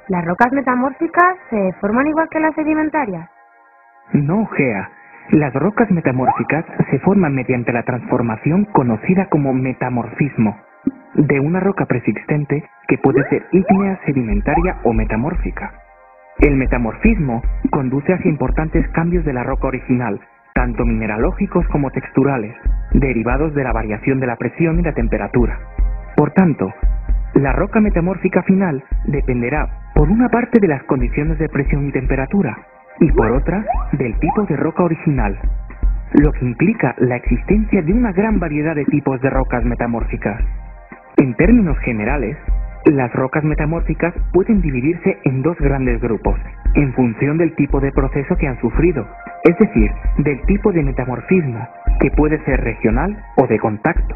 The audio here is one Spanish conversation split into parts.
¿Las rocas metamórficas se forman igual que las sedimentarias? No, Gea. Las rocas metamórficas se forman mediante la transformación conocida como metamorfismo de una roca preexistente que puede ser ígnea, sedimentaria o metamórfica. El metamorfismo conduce hacia importantes cambios de la roca original, tanto mineralógicos como texturales, derivados de la variación de la presión y la temperatura. Por tanto, la roca metamórfica final dependerá por una parte de las condiciones de presión y temperatura, y por otra del tipo de roca original, lo que implica la existencia de una gran variedad de tipos de rocas metamórficas. En términos generales, las rocas metamórficas pueden dividirse en dos grandes grupos, en función del tipo de proceso que han sufrido, es decir, del tipo de metamorfismo, que puede ser regional o de contacto.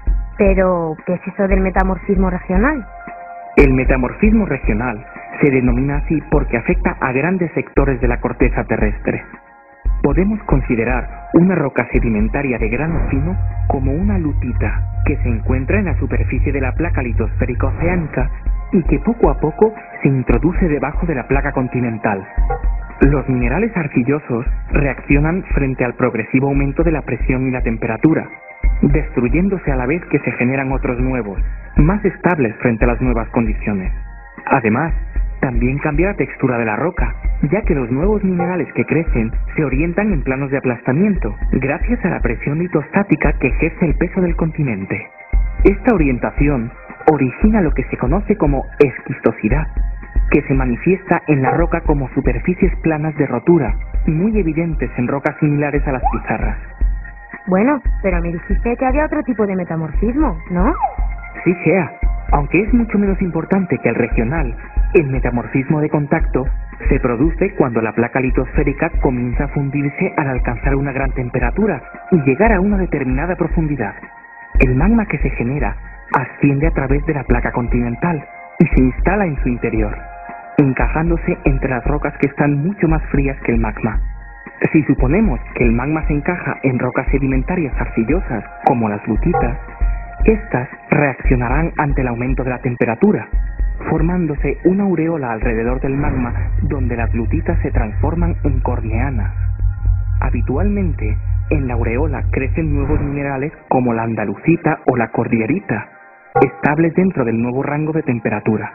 Pero, ¿qué es eso del metamorfismo regional? El metamorfismo regional se denomina así porque afecta a grandes sectores de la corteza terrestre. Podemos considerar una roca sedimentaria de grano fino como una lutita que se encuentra en la superficie de la placa litosférica oceánica y que poco a poco se introduce debajo de la placa continental. Los minerales arcillosos reaccionan frente al progresivo aumento de la presión y la temperatura, destruyéndose a la vez que se generan otros nuevos, más estables frente a las nuevas condiciones. Además, también cambia la textura de la roca, ya que los nuevos minerales que crecen se orientan en planos de aplastamiento, gracias a la presión litostática que ejerce el peso del continente. Esta orientación origina lo que se conoce como esquistosidad, que se manifiesta en la roca como superficies planas de rotura, muy evidentes en rocas similares a las pizarras. Bueno, pero me dijiste que había otro tipo de metamorfismo, ¿no? Sí, Gea, aunque es mucho menos importante que el regional, el metamorfismo de contacto se produce cuando la placa litosférica comienza a fundirse al alcanzar una gran temperatura y llegar a una determinada profundidad. El magma que se genera asciende a través de la placa continental y se instala en su interior, encajándose entre las rocas que están mucho más frías que el magma. Si suponemos que el magma se encaja en rocas sedimentarias arcillosas como las lutitas, estas reaccionarán ante el aumento de la temperatura, formándose una aureola alrededor del magma donde las lutitas se transforman en corneanas. Habitualmente, en la aureola crecen nuevos minerales como la andalucita o la cordierita, estables dentro del nuevo rango de temperatura.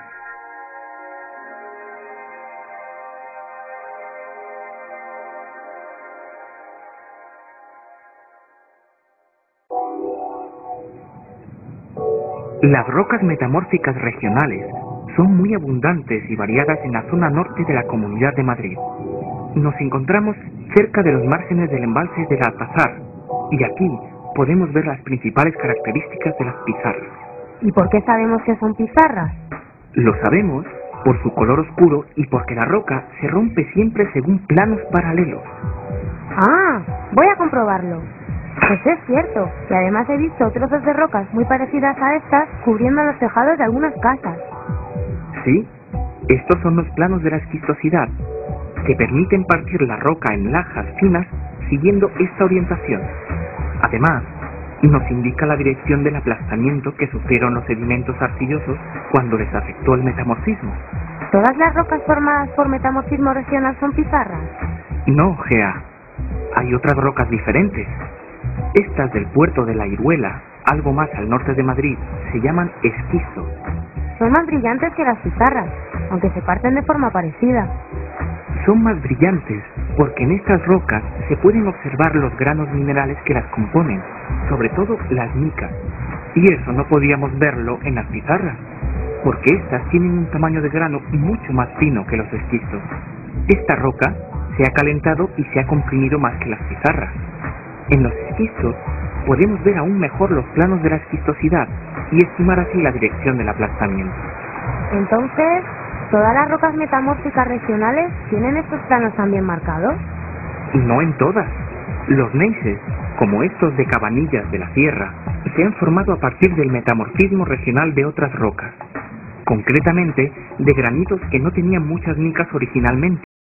Las rocas metamórficas regionales son muy abundantes y variadas en la zona norte de la Comunidad de Madrid. Nos encontramos cerca de los márgenes del embalse del Alcázar y aquí podemos ver las principales características de las pizarras. ¿Y por qué sabemos que son pizarras? Lo sabemos por su color oscuro y porque la roca se rompe siempre según planos paralelos. Ah, voy a comprobarlo. Pues es cierto, y además he visto trozos de rocas muy parecidas a estas cubriendo los tejados de algunas casas. Sí, estos son los planos de la esquistosidad, que permiten partir la roca en lajas finas siguiendo esta orientación. Además, nos indica la dirección del aplastamiento que sufrieron los sedimentos arcillosos cuando les afectó el metamorfismo. ¿Todas las rocas formadas por metamorfismo regional son pizarras? No, Gea. Hay otras rocas diferentes. Estas del puerto de La Iruela, algo más al norte de Madrid, se llaman esquisto. Son más brillantes que las pizarras, aunque se parten de forma parecida. Son más brillantes porque en estas rocas se pueden observar los granos minerales que las componen, sobre todo las micas. Y eso no podíamos verlo en las pizarras, porque estas tienen un tamaño de grano mucho más fino que los esquistos. Esta roca se ha calentado y se ha comprimido más que las pizarras. En los esquistos podemos ver aún mejor los planos de la esquistosidad y estimar así la dirección del aplastamiento. Entonces, ¿todas las rocas metamórficas regionales tienen estos planos también marcados? No en todas. Los neises, como estos de Cabanillas de la Sierra, se han formado a partir del metamorfismo regional de otras rocas, concretamente de granitos que no tenían muchas micas originalmente.